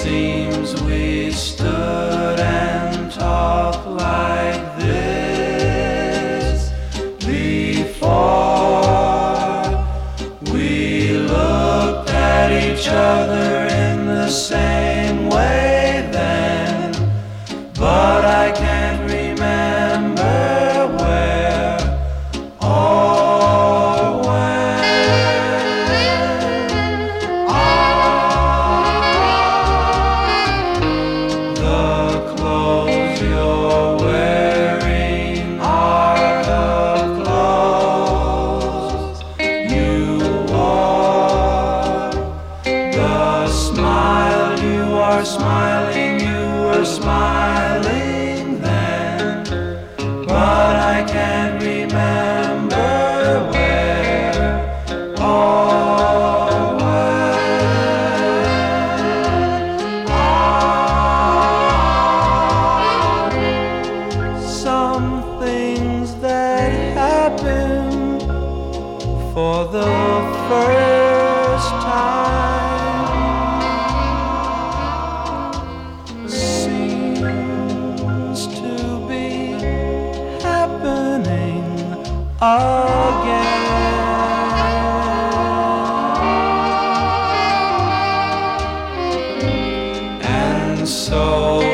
seems we stood and talked like this before. We looked at each other in the same way then, but I can't remember where or when. The clothes you're wearing are the clothes you wore. The smile you are smiling, you were smiling then, but I can't remember where or when. Some things that happen for the first time seems to be happening again. And so